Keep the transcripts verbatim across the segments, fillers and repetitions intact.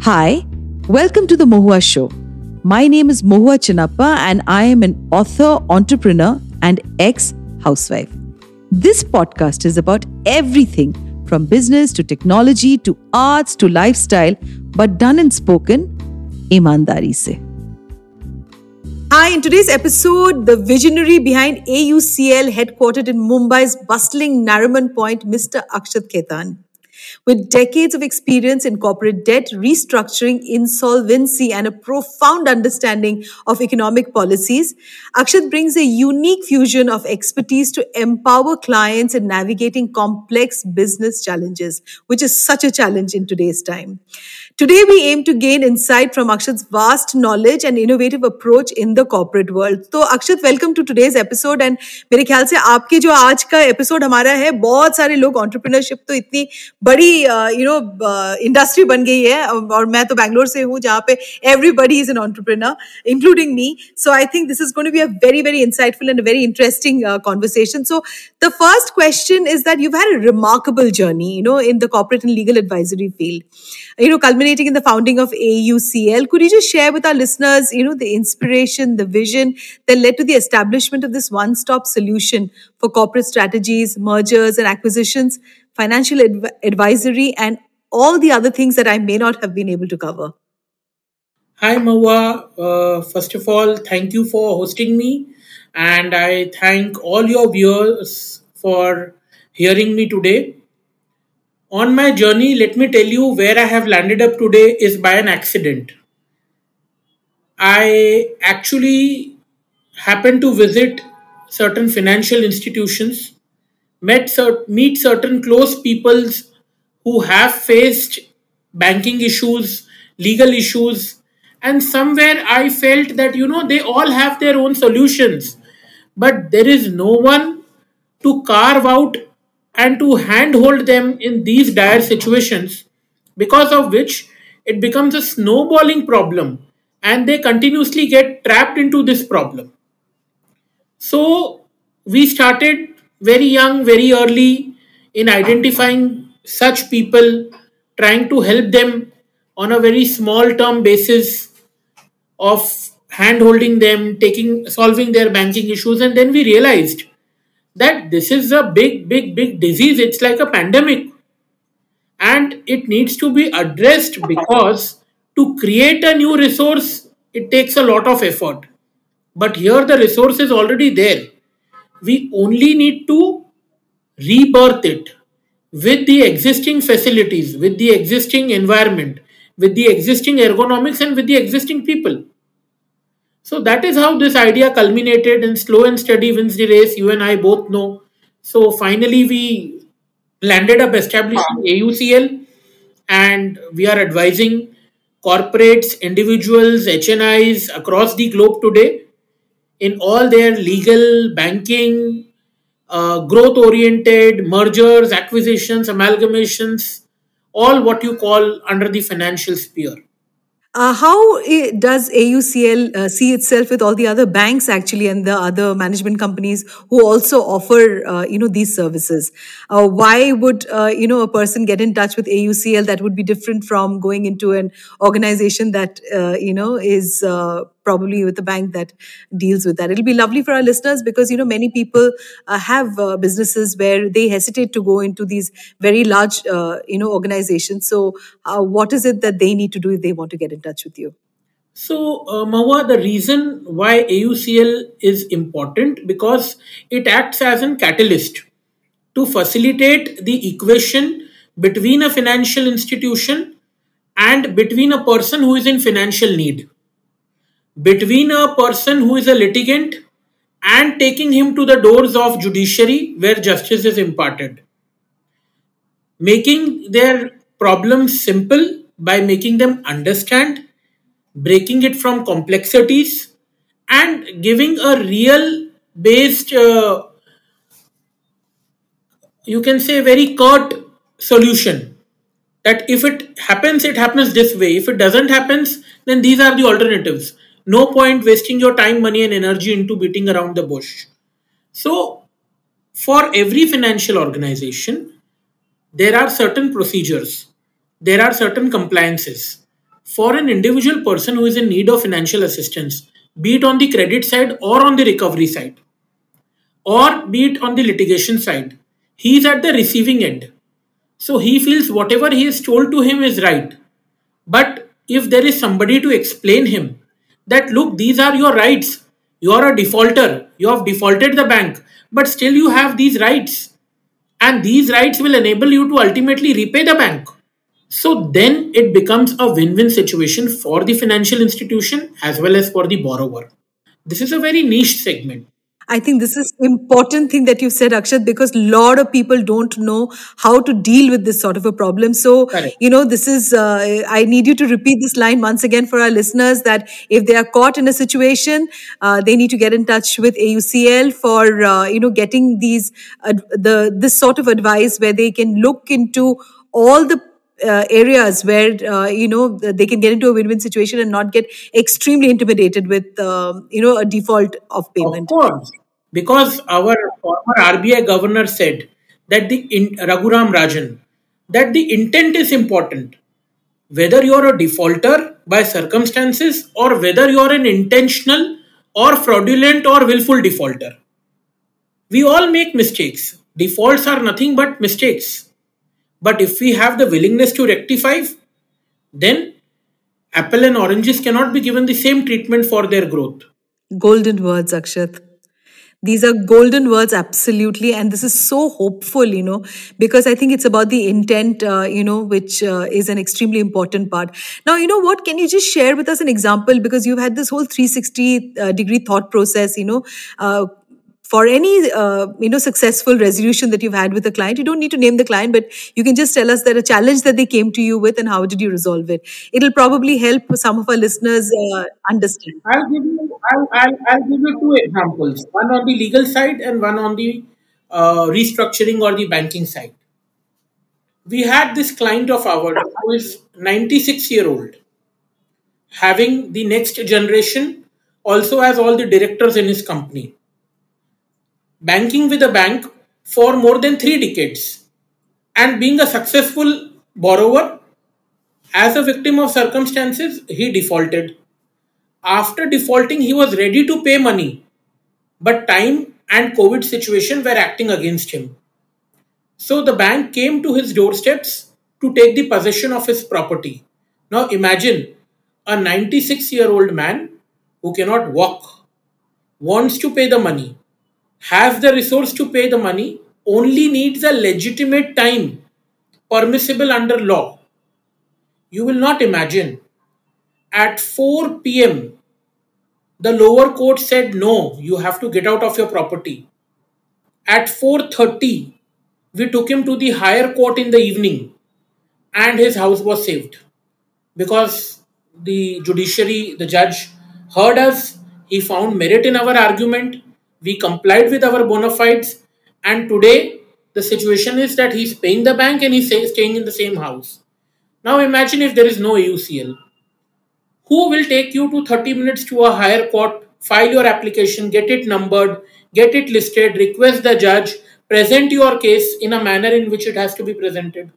Hi, welcome to the Mohua Show. My name is Mohua Chinappa and I am an author, entrepreneur, and ex-housewife. This podcast is about everything from business to technology to arts to lifestyle, but done and spoken ईमानदारी से. Hi, in today's episode, the visionary behind A U C L, headquartered in Mumbai's bustling Nariman Point, Mister Akshat Khaitan. With decades of experience in corporate debt, restructuring, insolvency, and a profound understanding of economic policies, Akshat brings a unique fusion of expertise to empower clients in navigating complex business challenges, which is such a challenge in today's time. Today, we aim to gain insight from Akshat's vast knowledge and innovative approach in the corporate world. So, Akshat, welcome to today's episode. And मेरे ख्याल से आपके जो आज का episode हमारा है, बहुत सारे लोग एंटरप्रेन्योरशिप तो इतनी बड़ी यू नो इंडस्ट्री बन गई है, और मैं तो बैंगलोर से हूँ जहाँ पे everybody is an entrepreneur, including me. So, I think this is going to be a very, very insightful and a very interesting uh, conversation. So, the first question is that you've had a remarkable journey, you know, in the corporate and legal advisory field. You know, culminating in the founding of A U C L. Could you just share with our listeners, you know, the inspiration, the vision that led to the establishment of this one-stop solution for corporate strategies, mergers and acquisitions, financial adv- advisory, and all the other things that I may not have been able to cover? Hi, Mahua. Uh, first of all, thank you for hosting me. And I thank all your viewers for hearing me today. On my journey, let me tell you where I have landed up today is by an accident. I actually happened to visit certain financial institutions, met cer- meet certain close peoples who have faced banking issues, legal issues, and somewhere I felt that, you know, they all have their own solutions, but there is no one to carve out and to handhold them in these dire situations, because of which it becomes a snowballing problem and they continuously get trapped into this problem. So we started very young, very early in identifying such people, trying to help them on a very small term basis of hand holding them, taking solving their banking issues, and then we realized that this is a big, big, big disease. It's like a pandemic, and it needs to be addressed because to create a new resource, it takes a lot of effort. But here the resource is already there. We only need to rebirth it with the existing facilities, with the existing environment, with the existing ergonomics, and with the existing people. So that is how this idea culminated, and slow and steady wins the race. You and I both know. So finally, we landed up establishing A U C L, and we are advising corporates, individuals, H N Is across the globe today in all their legal, banking, uh, growth oriented mergers, acquisitions, amalgamations, all what you call under the financial sphere. Uh, how i- does A U C L uh, see itself with all the other banks actually and the other management companies who also offer uh, you know these services? Uh, why would uh, you know a person get in touch with A U C L that would be different from going into an organization that uh, you know is uh, probably with a bank that deals with that? It'll be lovely for our listeners because you know many people uh, have uh, businesses where they hesitate to go into these very large uh, you know organizations. So, uh, what is it that they need to do if they want to get in touch with you? So, uh, Mawa, the reason why A U C L is important because it acts as a catalyst to facilitate the equation between a financial institution and between a person who is in financial need, between a person who is a litigant and taking him to the doors of judiciary where justice is imparted, making their problems simple by making them understand, breaking it from complexities, and giving a real based, uh, you can say, very curt solution. That if it happens, it happens this way. If it doesn't happens, then these are the alternatives. No point wasting your time, money, and energy into beating around the bush. So, for every financial organization, there are certain procedures, there are certain compliances. For an individual person who is in need of financial assistance, be it on the credit side or on the recovery side, or be it on the litigation side, he is at the receiving end. So he feels whatever he is told to him is right. But if there is somebody to explain him that, look, these are your rights, you are a defaulter, you have defaulted the bank, but still you have these rights, and these rights will enable you to ultimately repay the bank. So then it becomes a win win situation for the financial institution as well as for the borrower. This is a very niche segment. I think this is important thing that you said, Akshat, because a lot of people don't know how to deal with this sort of a problem. So, Correct. you know, this is, uh, I need you to repeat this line once again for our listeners that if they are caught in a situation, uh, they need to get in touch with A U C L for, uh, you know, getting these, uh, the, this sort of advice where they can look into all the uh, areas where uh, you know they can get into a win-win situation and not get extremely intimidated with um, you know a default of Of payment. course, because our former R B I governor said that the in, Raghuram Rajan, that the intent is important. Whether you are a defaulter by circumstances or whether you are an intentional or fraudulent or willful defaulter, we all make mistakes. Defaults are nothing but mistakes. But if we have the willingness to rectify, then apple and oranges cannot be given the same treatment for their growth. Golden words, Akshat. These are golden words, absolutely. And this is so hopeful, you know, because I think it's about the intent, uh, you know, which uh, is an extremely important part. Now, you know what? Can you just share with us an example? Because you've had this whole three sixty uh, degree thought process, you know. Uh, for any uh, you know successful resolution that you've had with a client, you don't need to name the client, but you can just tell us that a challenge that they came to you with and how did you resolve it. It'll probably help some of our listeners uh, understand. I'll give you I'll, I'll, I'll give you two examples. One on the legal side and one on the uh, restructuring or the banking side. We had this client of ours who is ninety-six year old, having the next generation, also has all the directors in his company, banking with a bank for more than three decades, and being a successful borrower. As a victim of circumstances, he defaulted. After defaulting, he was ready to pay money, but time and COVID situation were acting against him. So the bank came to his doorsteps to take the possession of his property. Now imagine a ninety-six year old man who cannot walk, wants to pay the money, has the resource to pay the money, only needs a legitimate time permissible under law. You will not imagine. At four p m, the lower court said no, you have to get out of your property. At four thirty, we took him to the higher court in the evening and his house was saved because the judiciary, the judge heard us, he found merit in our argument, we complied with our bona fides, and today the situation is that he's paying the bank and he's staying in the same house. Now imagine if there is no A U C L. Who will take you to thirty minutes to a higher court, file your application, get it numbered, get it listed, request the judge, present your case in a manner in which it has to be presented?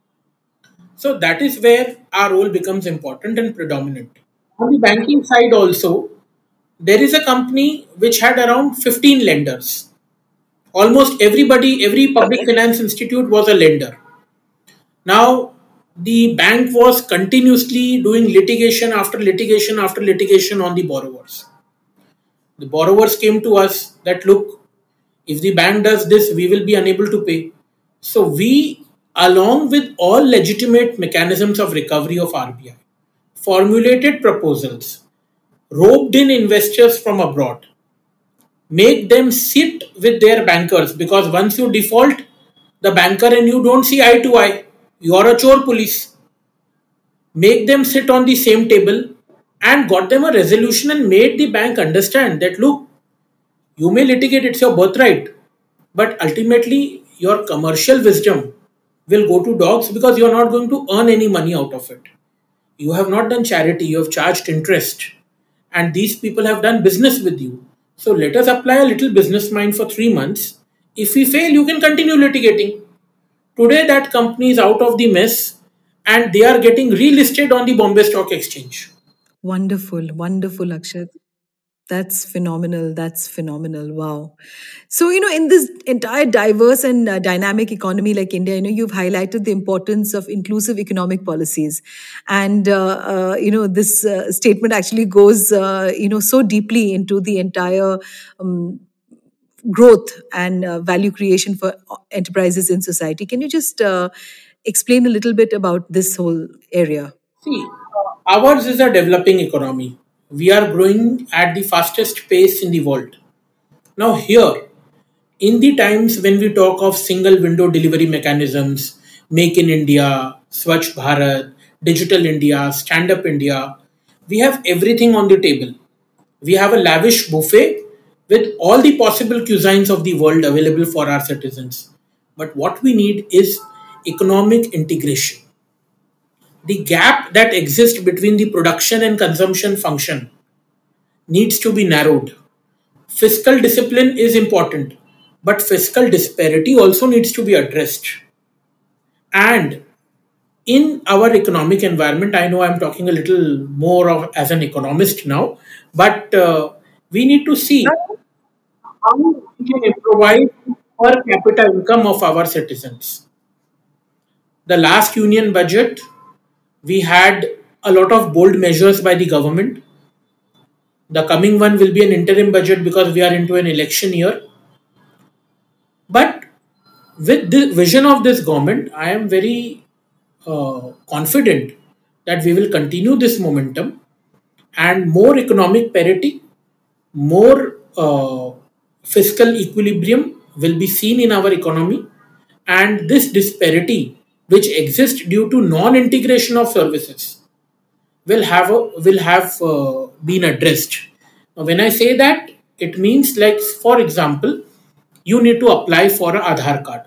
So that is where our role becomes important and predominant. On the banking side also, there is a company which had around fifteen lenders. Almost everybody, every public finance institute was a lender. Now, the bank was continuously doing litigation after litigation after litigation on the borrowers. The borrowers came to us that, look, if the bank does this, we will be unable to pay. So we, along with all legitimate mechanisms of recovery of R B I, formulated proposals, roped in investors from abroad, make them sit with their bankers, because once you default, the banker and you don't see eye to eye. You are a chore police. Make them sit on the same table and got them a resolution and made the bank understand that, look, you may litigate, it's your birthright, but ultimately your commercial wisdom will go to dogs because you are not going to earn any money out of it. You have not done charity, you have charged interest, and these people have done business with you. So let us apply a little business mind for three months. If we fail, you can continue litigating. Today, that company is out of the mess and they are getting relisted on the Bombay Stock Exchange. Wonderful, wonderful, Akshat. That's phenomenal. That's phenomenal. Wow. So, you know, in this entire diverse and uh, dynamic economy like India, you know, you've highlighted the importance of inclusive economic policies. And, uh, uh, you know, this uh, statement actually goes, uh, you know, so deeply into the entire um, growth and uh, value creation for enterprises in society. Can you just uh, explain a little bit about this whole area? See, ours is a developing economy. We are growing at the fastest pace in the world. Now, here, in the times when we talk of single window delivery mechanisms, Make in India, Swachh Bharat, Digital India, Stand Up India, we have everything on the table. We have a lavish buffet with all the possible cuisines of the world available for our citizens. But what we need is economic integration. The gap that exists between the production and consumption function needs to be narrowed. Fiscal discipline is important, but fiscal disparity also needs to be addressed. And in our economic environment, I know I'm talking a little more of as an economist now, but uh, we need to see how we can improvise per capita income of our citizens. The last union budget, we had a lot of bold measures by the government. The coming one will be an interim budget because we are into an election year. But with the vision of this government, I am very uh, confident that we will continue this momentum and more economic parity, more uh, fiscal equilibrium will be seen in our economy, and this disparity which exists due to non-integration of services will have a, will have uh, been addressed. Now, when I say that, it means like, for example, you need to apply for an Aadhaar card.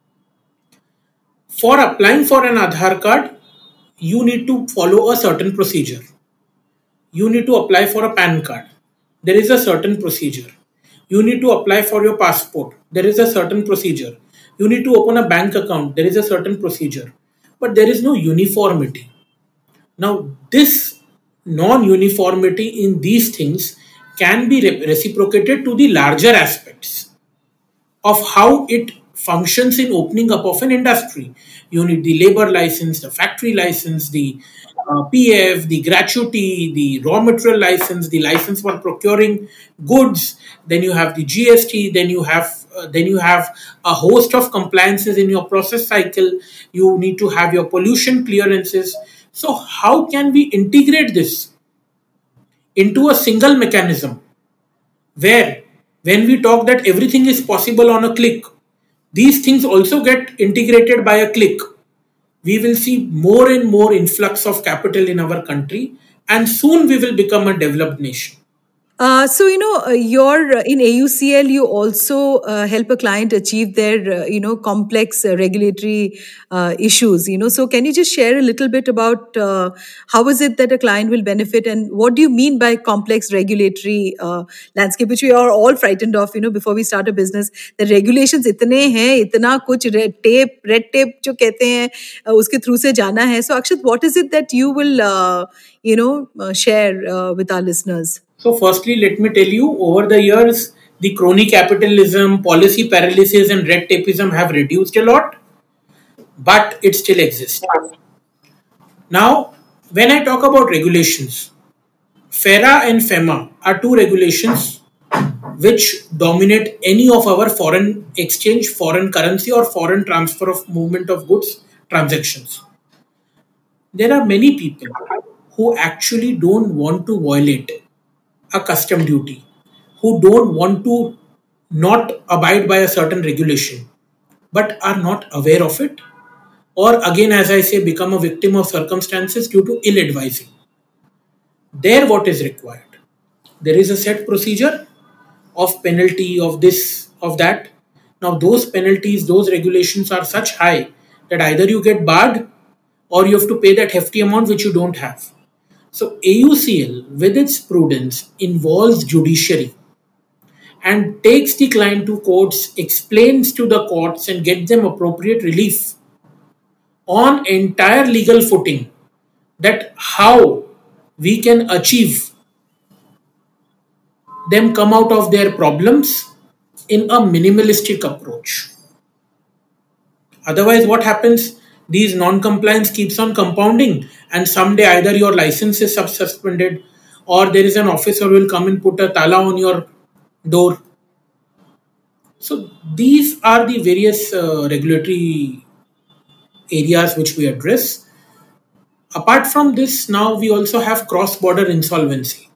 For applying for an Aadhaar card, you need to follow a certain procedure. You need to apply for a PAN card. There is a certain procedure. You need to apply for your passport. There is a certain procedure. You need to open a bank account. There is a certain procedure. But there is no uniformity. Now, this non uniformity in these things can be re- reciprocated to the larger aspects of how it functions in opening up of an industry. You need the labor license, the factory license, the uh, P F, the gratuity, the raw material license, the license for procuring goods. Then you have the G S T. Then you have uh, then you have a host of compliances in your process cycle. You need to have your pollution clearances. So how can we integrate this into a single mechanism where when we talk that everything is possible on a click, these things also get integrated by a click. We will see more and more influx of capital in our country, and soon we will become a developed nation. Uh, so you know, uh, you're uh, in A U C L. You also uh, help a client achieve their, uh, you know, complex uh, regulatory uh, issues. You know, so can you just share a little bit about uh, how is it that a client will benefit, and what do you mean by complex regulatory uh, landscape, which we are all frightened of? You know, before we start a business, the regulations इतने हैं, इतना कुछ red tape, red tape जो कहते हैं, uh, उसके through से जाना है. So Akshat, what is it that you will, uh, you know, uh, share uh, with our listeners? So, firstly, let me tell you, over the years, the crony capitalism, policy paralysis, and red tapeism have reduced a lot, but it still exists. Now, when I talk about regulations, FERA and FEMA are two regulations which dominate any of our foreign exchange, foreign currency, or foreign transfer of movement of goods transactions. There are many people who actually don't want to violate a custom duty, who don't want to not abide by a certain regulation, but are not aware of it, or again, as I say, become a victim of circumstances due to ill advising. There, what is required? There is a set procedure of penalty, of this, of that. Now, those penalties, those regulations are such high that either you get barred or you have to pay that hefty amount which you don't have. So, A U C L, with its prudence, involves judiciary and takes the client to courts, explains to the courts, and gets them appropriate relief on entire legal footing that how we can achieve them come out of their problems in a minimalistic approach. Otherwise, what happens? These non-compliance keeps on compounding, and someday either your license is sub- suspended, or there is an officer who will come and put a tala on your door. So these are the various uh, regulatory areas which we address. Apart from this, now we also have cross-border insolvency,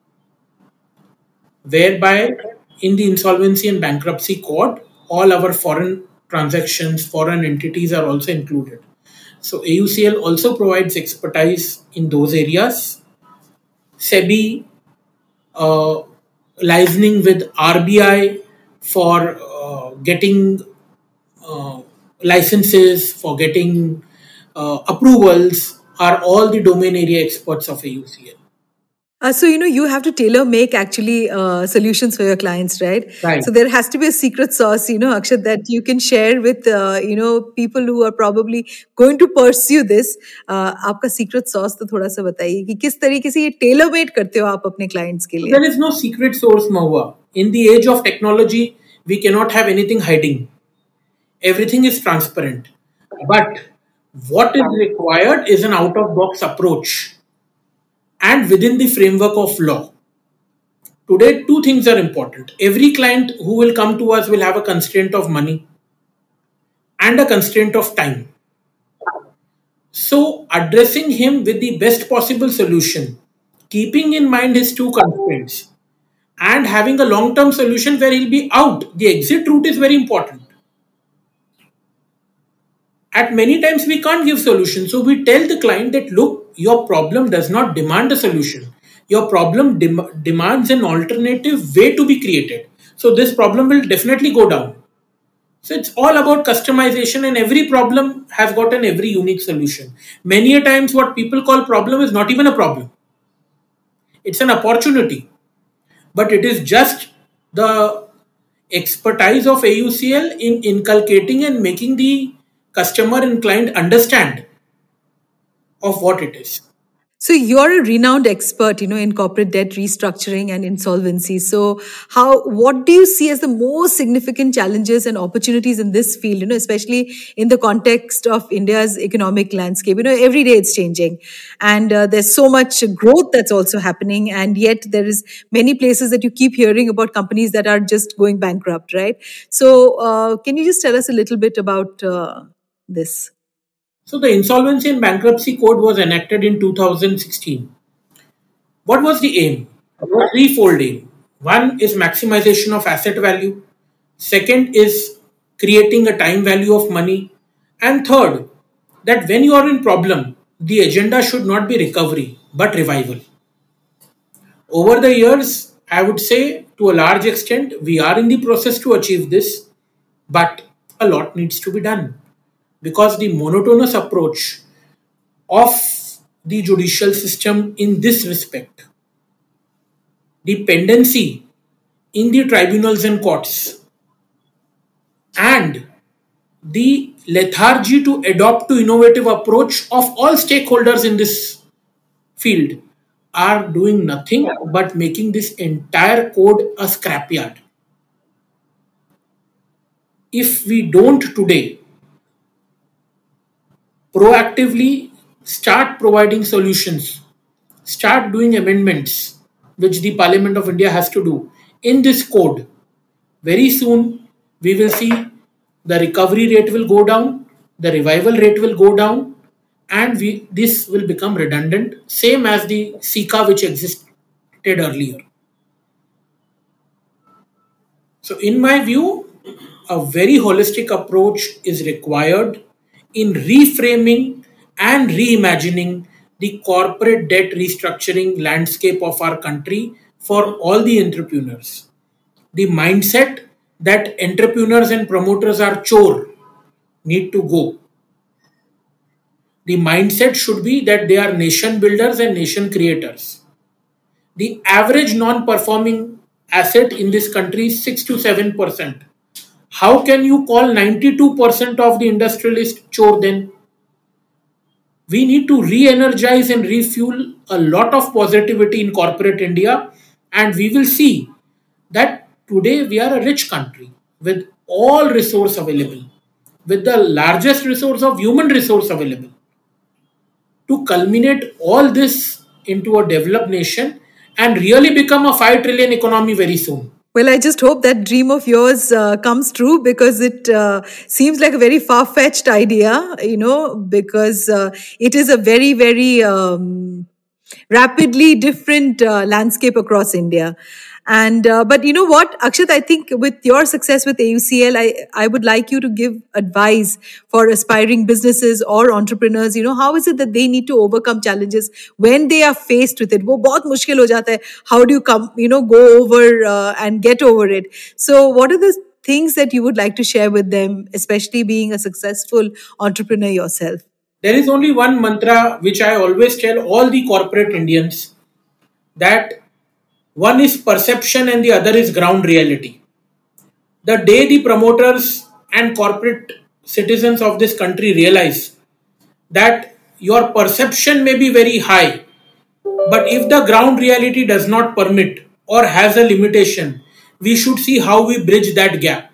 whereby in the insolvency and bankruptcy code, all our foreign transactions, foreign entities are also included. So A U C L also provides expertise in those areas. SEBI uh, liaising with R B I for uh, getting uh, licenses, for getting uh, approvals are all the domain area experts of A U C L. Uh, so, you know, you have to tailor make actually uh, solutions for your clients, right? Right. So there has to be a secret sauce, you know, Akshat, that you can share with, uh, you know, people who are probably going to pursue this. Uh, आपका secret sauce तो थोड़ा सा बताइए कि किस तरीके से ये tailor made करते हो आप अपने clients के लिए? There is no secret source, Mahua. In the age of technology, we cannot have anything hiding. Everything is transparent. But what is required is an out-of-box approach and within the framework of law. Today, two things are important. Every client who will come to us will have a constraint of money and a constraint of time. So, addressing him with the best possible solution, keeping in mind his two constraints, and having a long-term solution where he'll be out. The exit route is very important. At many times, we can't give solutions. So, we tell the client that, look, your problem does not demand a solution. Your problem dem- demands an alternative way to be created. So, this problem will definitely go down. So, it's all about customization, and every problem has got an every unique solution. Many a times, what people call problem is not even a problem. It's an opportunity. But it is just the expertise of A U C L in inculcating and making the customer and client understand of what it is. So you're a renowned expert, you know, in corporate debt restructuring and insolvency. So how, what do you see as the most significant challenges and opportunities in this field, you know, especially in the context of India's economic landscape? You know, every day it's changing, and uh, there's so much growth that's also happening. And yet there is many places that you keep hearing about companies that are just going bankrupt, right? So uh, can you just tell us a little bit about uh, this? So the Insolvency and Bankruptcy Code was enacted in two thousand sixteen. What was the aim? It was threefold aim. One is maximization of asset value. Second is creating a time value of money. And third, that when you are in problem, the agenda should not be recovery, but revival. Over the years, I would say to a large extent, we are in the process to achieve this, but a lot needs to be done. Because the monotonous approach of the judicial system in this respect, the pendency in the tribunals and courts, and the lethargy to adopt to innovative approach of all stakeholders in this field are doing nothing but making this entire code a scrapyard. If we don't today proactively start providing solutions, start doing amendments, which the Parliament of India has to do in this code, very soon we will see the recovery rate will go down, the revival rate will go down, and we, this will become redundant, same as the SICA which existed earlier. So, in my view, a very holistic approach is required in reframing and reimagining the corporate debt restructuring landscape of our country for all the entrepreneurs. The mindset that entrepreneurs and promoters are chore need to go. The mindset should be that they are nation builders and nation creators. The average non-performing asset in this country is six to seven percent. How can you call ninety-two percent of the industrialist chore then? We need to re energize and refuel a lot of positivity in corporate India, and we will see that today we are a rich country with all resource available, with the largest resource of human resource available. To culminate all this into a developed nation and really become a five trillion economy very soon. Well, I just hope that dream of yours uh, comes true because it uh, seems like a very far fetched idea, you know, because uh, it is a very, very um, rapidly different uh, landscape across India. And uh, but you know what, Akshat, I think with your success with A U C L, I I would like you to give advice for aspiring businesses or entrepreneurs. You know, how is it that they need to overcome challenges when they are faced with it? वो बहुत मुश्किल हो जाता है. How do you come, you know, go over uh, and get over it? So, what are the things that you would like to share with them, especially being a successful entrepreneur yourself? There is only one mantra which I always tell all the corporate Indians, that one is perception and the other is ground reality. The day the promoters and corporate citizens of this country realize that your perception may be very high, but if the ground reality does not permit or has a limitation, we should see how we bridge that gap.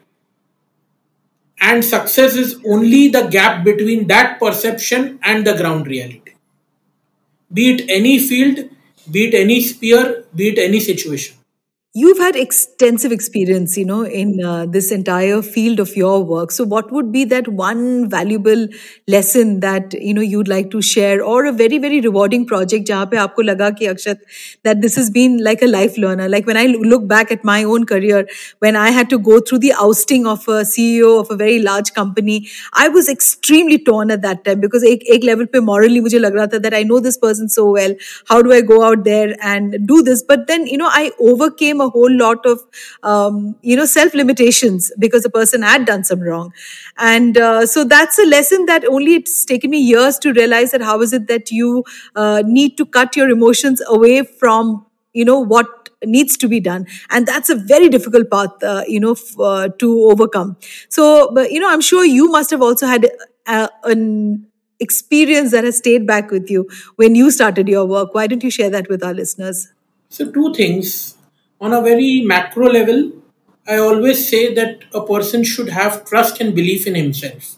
And success is only the gap between that perception and the ground reality. Be it any field, be it any sphere, be it any situation. You've had extensive experience, you know, in uh, this entire field of your work. So, what would be that one valuable lesson that you know you'd like to share, or a very very rewarding project जहाँ पे आपको लगा कि अक्षत that this has been like a life learner? Like when I look back at my own career, when I had to go through the ousting of a C E O of a very large company, I was extremely torn at that time because एक एक level पे morally मुझे लग रहा था that I know this person so well. How do I go out there and do this? But then you know I overcame a whole lot of um, you know self limitations because the person had done some wrong, and uh, so that's a lesson that only it's taken me years to realize that how is it that you uh, need to cut your emotions away from you know what needs to be done, and that's a very difficult path uh, you know f- uh, to overcome. So but, you know I'm sure you must have also had uh, an experience that has stayed back with you when you started your work. Why don't you share that with our listeners? So, two things. On a very macro level, I always say that a person should have trust and belief in himself.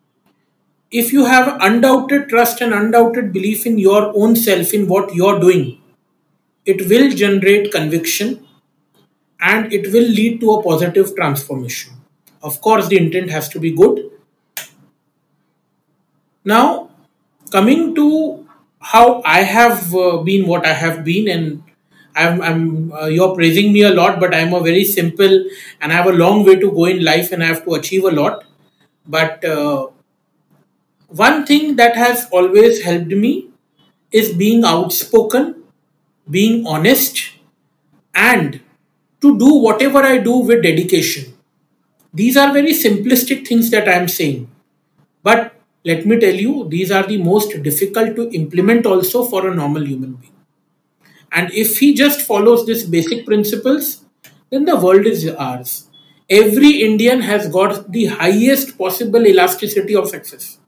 If you have undoubted trust and undoubted belief in your own self, in what you're doing, it will generate conviction and it will lead to a positive transformation. Of course, the intent has to be good. Now, coming to how I have uh, been what I have been, and I'm, I'm uh, you're praising me a lot, but I'm a very simple and I have a long way to go in life and I have to achieve a lot. But uh, one thing that has always helped me is being outspoken, being honest, and to do whatever I do with dedication. These are very simplistic things that I am saying. But let me tell you, these are the most difficult to implement also for a normal human being. And if he just follows these basic principles, then the world is ours. Every Indian has got the highest possible elasticity of success.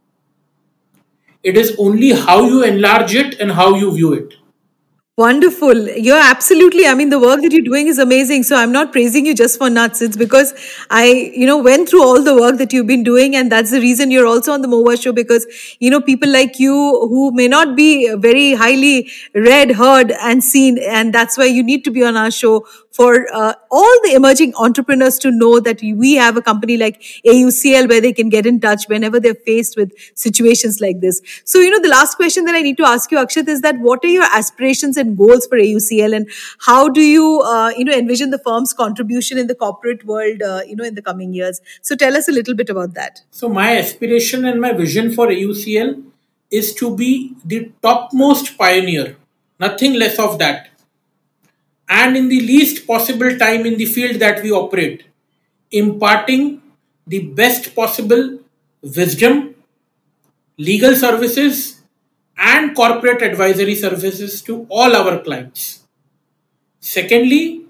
It is only how you enlarge it and how you view it. Wonderful. You're absolutely, I mean, the work that you're doing is amazing. So I'm not praising you just for nuts. It's because I, you know, went through all the work that you've been doing. And that's the reason you're also on the Mohua show because, you know, people like you who may not be very highly read, heard and seen. And that's why you need to be on our show for uh, all the emerging entrepreneurs to know that we have a company like A U C L where they can get in touch whenever they're faced with situations like this. So, you know, the last question that I need to ask you, Akshat, is that what are your aspirations and goals for A U C L, and how do you, uh, you know, envision the firm's contribution in the corporate world, uh, you know, in the coming years? So, tell us a little bit about that. So, my aspiration and my vision for A U C L is to be the topmost pioneer, nothing less of that, and in the least possible time in the field that we operate, imparting the best possible wisdom, legal services, and corporate advisory services to all our clients. Secondly,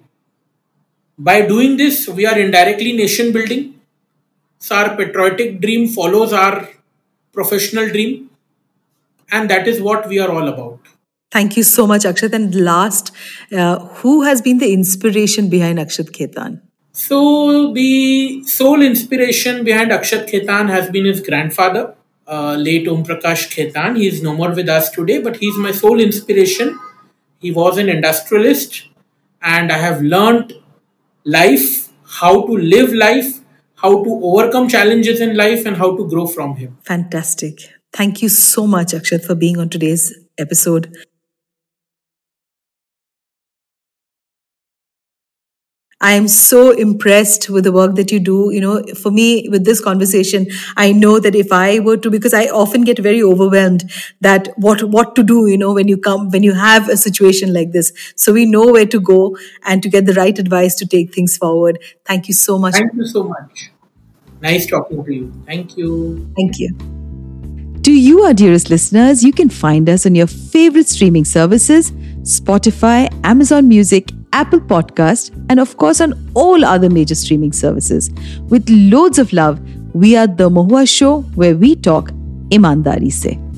by doing this, we are indirectly nation building. So, our patriotic dream follows our professional dream. and that is what we are all about. Thank you so much, Akshat. And last, uh, who has been the inspiration behind Akshat Khetan? So the sole inspiration behind Akshat Khetan has been his grandfather, uh, late Om Prakash Khetan. He is no more with us today, but he's my sole inspiration. He was an industrialist, and I have learned life, how to live life, how to overcome challenges in life, and how to grow from him. Fantastic. Thank you so much, Akshat, for being on today's episode. I am so impressed with the work that you do. You know, for me, with this conversation, I know that if I were to, because I often get very overwhelmed that what, what to do, you know, when you come, when you have a situation like this. So we know where to go and to get the right advice to take things forward. Thank you so much. Thank you so much. Nice talking to you. Thank you. Thank you. To you, our dearest listeners, you can find us on your favorite streaming services, Spotify, Amazon Music, Apple Podcast, and of course on all other major streaming services. With loads of love, we are The Mahua Show, where we talk ईमानदारी से.